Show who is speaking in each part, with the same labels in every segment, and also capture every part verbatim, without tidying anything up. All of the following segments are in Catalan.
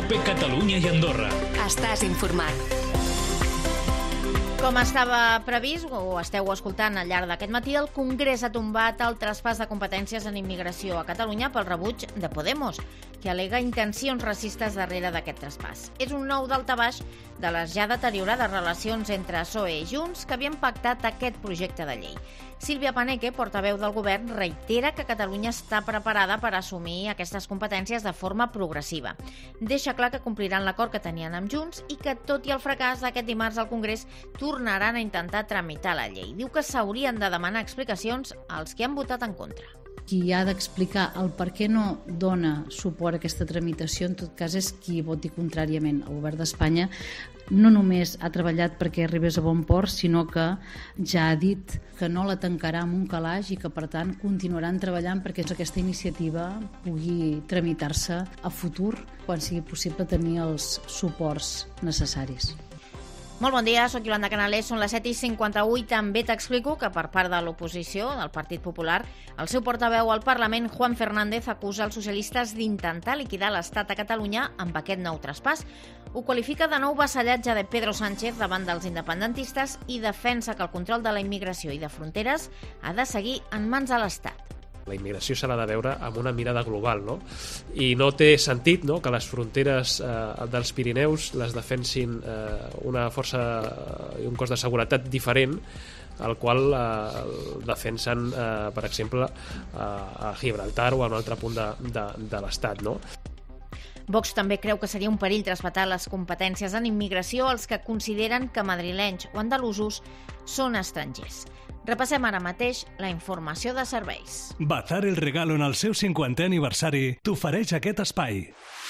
Speaker 1: COPE Catalunya i Andorra.
Speaker 2: Estàs informat.
Speaker 3: Com estava previst, o esteu escoltant al llarg d'aquest matí, el Congrés ha tombat el traspàs de competències en immigració a Catalunya pel rebuig de Podemos, que al·lega intencions racistes darrere d'aquest traspàs. És un nou daltabaix de les ja deteriorades relacions entre P S O E i Junts que havien pactat aquest projecte de llei. Sílvia Paneque, portaveu del govern, reitera que Catalunya està preparada per assumir aquestes competències de forma progressiva. Deixa clar que compliran l'acord que tenien amb Junts i que, tot i el fracàs d'aquest dimarts al Congrés, tornaran a intentar tramitar la llei. Diu que s'haurien de demanar explicacions als que han votat en contra.
Speaker 4: Qui ha d'explicar el per què no dona suport a aquesta tramitació, en tot cas, és qui voti contràriament. El govern d'Espanya no només ha treballat perquè arribés a bon port, sinó que ja ha dit que no la tancarà amb un calaix i que, per tant, continuaran treballant perquè aquesta iniciativa pugui tramitar-se a futur quan sigui possible tenir els suports necessaris.
Speaker 3: Molt bon dia, soc Yolanda Canalés, són les set i cinquanta-u i també t'explico que per part de l'oposició, del Partit Popular, el seu portaveu al Parlament, Juan Fernández, acusa els socialistes d'intentar liquidar l'Estat a Catalunya amb aquest nou traspàs. Ho qualifica de nou vassallatge de Pedro Sánchez davant dels independentistes i defensa que el control de la immigració i de fronteres ha de seguir en mans de l'Estat.
Speaker 5: La immigració s'ha de veure amb una mirada global, no? I no té sentit, no?, que les fronteres eh, dels Pirineus les defensin eh, una força i un cos de seguretat diferent al qual eh, defensen, eh, per exemple, a Gibraltar o a un altre punt de, de, de l'Estat, no?
Speaker 3: Vox també creu que seria un perill traspassar les competències en immigració als que consideren que madrilenys o andalusos són estrangers. Repassem ara mateix la informació de serveis.
Speaker 6: Bazar El Regalo en el seu cinquantè aniversari t'ofereix aquest espai.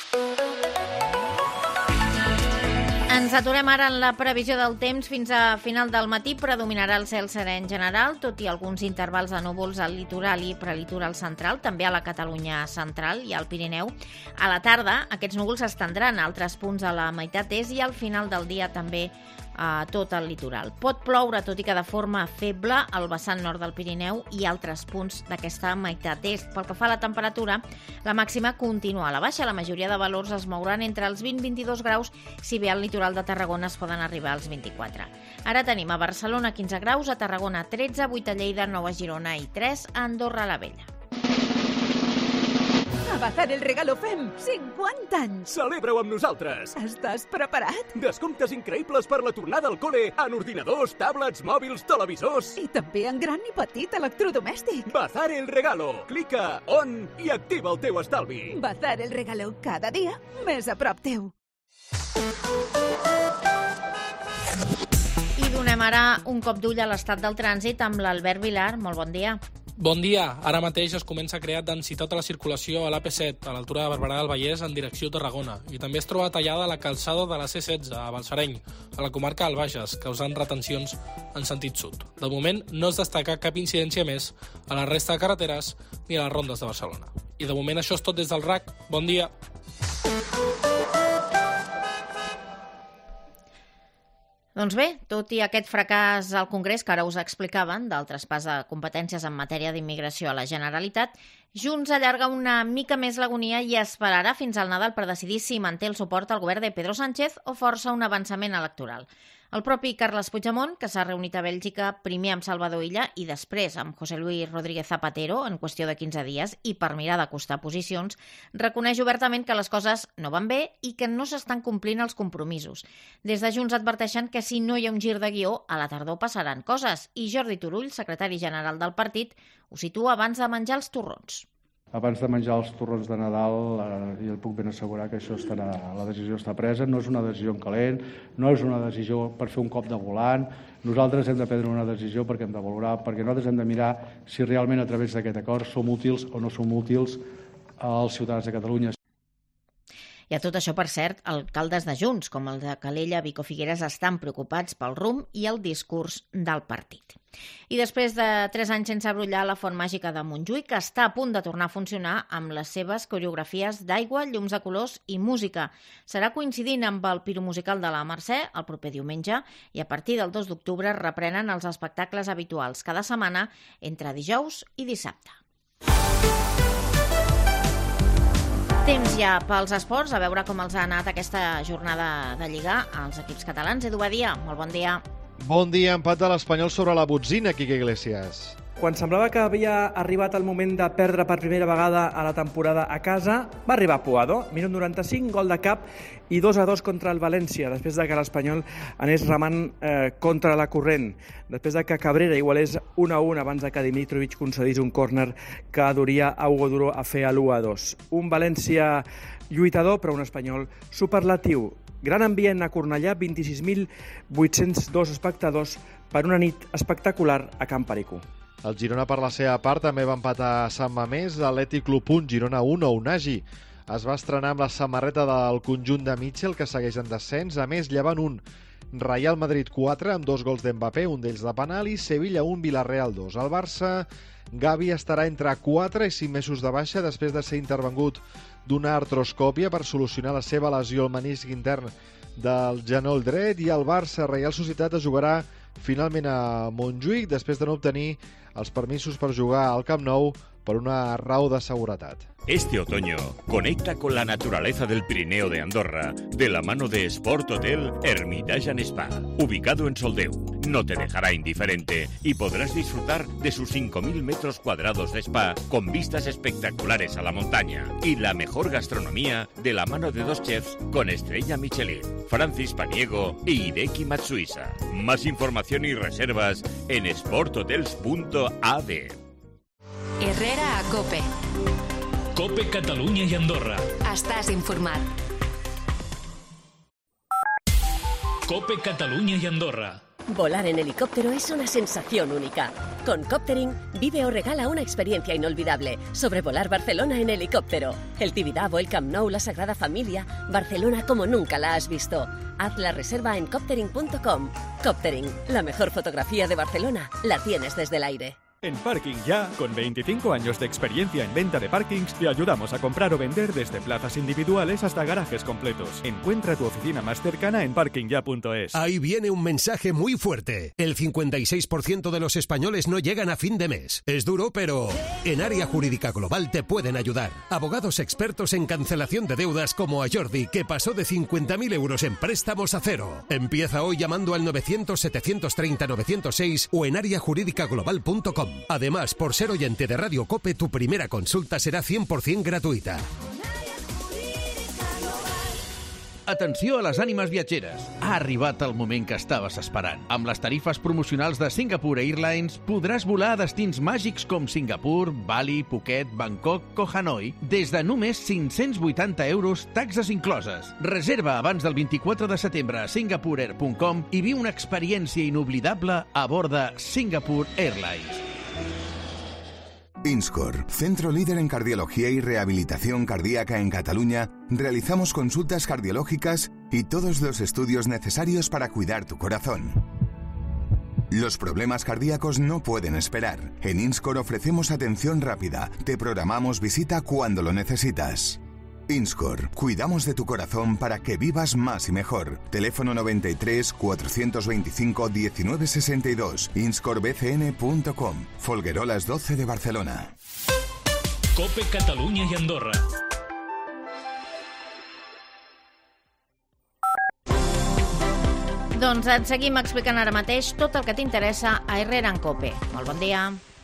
Speaker 3: Ens aturem ara en la previsió del temps. Fins a final del matí predominarà el cel serè en general, tot i alguns intervals de núvols al litoral i prelitoral central, també a la Catalunya central i al Pirineu. A la tarda, aquests núvols s'estendran a altres punts de la meitat est i al final del dia també a tot el litoral. Pot ploure, tot i que de forma feble, al vessant nord del Pirineu i altres punts d'aquesta meitat est. Pel que fa a la temperatura, la màxima continua a la baixa. La majoria de valors es mouran entre els vint i vint-i-dos graus, si bé al litoral de Tarragona es poden arribar als vint-i-quatre. Ara tenim a Barcelona quinze graus, a Tarragona tretze, vuit a Lleida, nou a Girona i tres a Andorra la Vella.
Speaker 7: A Bazar El Regalo fem cinquanta anys!
Speaker 8: Celebra-ho amb nosaltres!
Speaker 7: Estàs preparat?
Speaker 8: Descomptes increïbles per la tornada al col·le en ordinadors, tablets, mòbils, televisors...
Speaker 7: I també en gran i petit electrodomèstic.
Speaker 8: Bazar El Regalo. Clica on i activa el teu estalvi.
Speaker 7: Bazar El Regalo, cada dia més a prop teu.
Speaker 3: I donem ara un cop d'ull a l'estat del trànsit amb l'Albert Vilar. Molt bon dia.
Speaker 9: Bon dia. Ara mateix es comença a crear densitat a la circulació a l'A P set, a l'altura de Barberà del Vallès, en direcció Tarragona. I també es troba tallada la calçada de la C setze, a Balsareny, a la comarca del Bages, causant retencions en sentit sud. De moment, no es destaca cap incidència més a la resta de carreteres ni a les rondes de Barcelona. I de moment això és tot des del R A C. Bon dia.
Speaker 3: Doncs bé, tot i aquest fracàs al Congrés que ara us explicaven del traspàs de competències en matèria d'immigració a la Generalitat, Junts allarga una mica més l'agonia i esperarà fins al Nadal per decidir si manté el suport al govern de Pedro Sánchez o força un avançament electoral. El propi Carles Puigdemont, que s'ha reunit a Bèlgica primer amb Salvador Illa i després amb José Luis Rodríguez Zapatero en qüestió de quinze dies i per mirar d'acostar posicions, reconeix obertament que les coses no van bé i que no s'estan complint els compromisos. Des de Junts adverteixen que si no hi ha un gir de guió, a la tardor passaran coses i Jordi Turull, secretari general del partit, ho situa abans de menjar els torrons.
Speaker 10: Abans de menjar els torrons de Nadal, eh, jo el puc ben assegurar que això estarà, la decisió està presa, no és una decisió en calent, no és una decisió per fer un cop de volant, nosaltres hem de prendre una decisió perquè hem de valorar, perquè nosaltres hem de mirar si realment a través d'aquest acord som útils o no som útils als ciutadans de Catalunya.
Speaker 3: I a tot això, per cert, alcaldes de Junts, com el de Calella, Vico Figueres, estan preocupats pel rumb i el discurs del partit. I després de tres anys sense brollar, la Font Màgica de Montjuïc està a punt de tornar a funcionar amb les seves coreografies d'aigua, llums de colors i música. Serà coincidint amb el piromusical de la Mercè el proper diumenge i a partir del dos d'octubre reprenen els espectacles habituals cada setmana entre dijous i dissabte. Temps ja pels esports, a veure com els ha anat aquesta jornada de Lliga als equips catalans. Edu Badia, molt bon dia.
Speaker 1: Bon dia, empat de l'Espanyol sobre la botzina, Quique Iglesias.
Speaker 2: Quan semblava que havia arribat el moment de perdre per primera vegada a la temporada a casa, va arribar Puado, minut noranta-cinc, gol de cap i dos a dos contra el València, després de que l'Espanyol anés remant eh, contra la corrent, després de que Cabrera igualés un a un abans de que Dimitrovic concedís un córner que duria a Hugo Duro a fer l'u a dos. Un València lluitador, però un Espanyol superlatiu. Gran ambient a Cornellà, vint-i-sis mil vuit-cents dos espectadors per una nit espectacular a Camp Perico.
Speaker 1: El Girona, per la seva part, també va empatar a Sant Mamés, l'Atlètic Club un, Girona un, Unagi. Es va estrenar amb la samarreta del conjunt de Mitchell, que segueix en descens. A més, Llevant un, Real Madrid quatre, amb dos gols d'Mbappé, un d'ells de penal, i Sevilla un, Villarreal dos. El Barça, Gavi estarà entre quatre i cinc mesos de baixa després de ser intervengut d'una artroscòpia per solucionar la seva lesió al menisc intern del genoll dret, i el Barça Reial Societat es jugarà finalment a Montjuïc després de no obtenir els permisos per jugar al Camp Nou por una raó de seguridad.
Speaker 11: Este otoño, conecta con la naturaleza del Pirineo de Andorra de la mano de Sport Hotel Hermitage and Spa, ubicado en Soldeu. No te dejará indiferente y podrás disfrutar de sus cinco mil metros cuadrados de spa con vistas espectaculares a la montaña y la mejor gastronomía de la mano de dos chefs con estrella Michelin, Francis Paniego y Hideki Matsuisa. Más información y reservas en sport hotels punto a d.
Speaker 12: Herrera a COPE.
Speaker 13: COPE Catalunya i Andorra.
Speaker 12: Estàs informat.
Speaker 13: COPE Catalunya y Andorra.
Speaker 14: Volar en helicóptero es una sensación única. Con Coptering, vive o regala una experiencia inolvidable. Sobrevolar Barcelona en helicóptero. El Tibidabo, el Camp Nou, la Sagrada Familia. Barcelona como nunca la has visto. Haz la reserva en coptering punto com. Coptering, la mejor fotografía de Barcelona, la tienes desde el aire.
Speaker 15: En Parking Ya, con veinticinco años de experiencia en venta de parkings, te ayudamos a comprar o vender desde plazas individuales hasta garajes completos. Encuentra tu oficina más cercana en parking ya punto es.
Speaker 16: Ahí viene un mensaje muy fuerte. El cincuenta y seis por ciento de los españoles no llegan a fin de mes. Es duro, pero en Área Jurídica Global te pueden ayudar. Abogados expertos en cancelación de deudas como a Jordi, que pasó de cincuenta mil euros en préstamos a cero. Empieza hoy llamando al novecientos, setecientos treinta, novecientos seis o en área jurídica global punto com. Además, por ser oyente de Radio COPE, tu primera consulta será cien por ciento gratuïta.
Speaker 17: Atenció a les ànimes viatgeres. Ha arribat el moment que estaves esperant. Amb les tarifes promocionals de Singapore Airlines podràs volar a destins màgics com Singapur, Bali, Phuket, Bangkok o Hanoi des de només cinc-cents vuitanta euros, taxes incloses. Reserva abans del vint-i-quatre de setembre a singapore air punt com i viu una experiència inoblidable a bord de Singapore Airlines.
Speaker 18: INSCOR, centro líder en cardiología y rehabilitación cardíaca en Cataluña, realizamos consultas cardiológicas y todos los estudios necesarios para cuidar tu corazón. Los problemas cardíacos no pueden esperar. En INSCOR ofrecemos atención rápida. Te programamos visita cuando lo necesitas. INSCOR, cuidamos de tu corazón para que vivas más y mejor. Teléfono noventa y tres, cuatrocientos veinticinco, diecinueve sesenta y dos, inscor b c n punto com, Folguerolas doce de Barcelona.
Speaker 13: COPE Catalunya i Andorra.
Speaker 3: Doncs et seguim explicant ara mateix tot el que t'interessa a Herrera en COPE. Molt bon dia.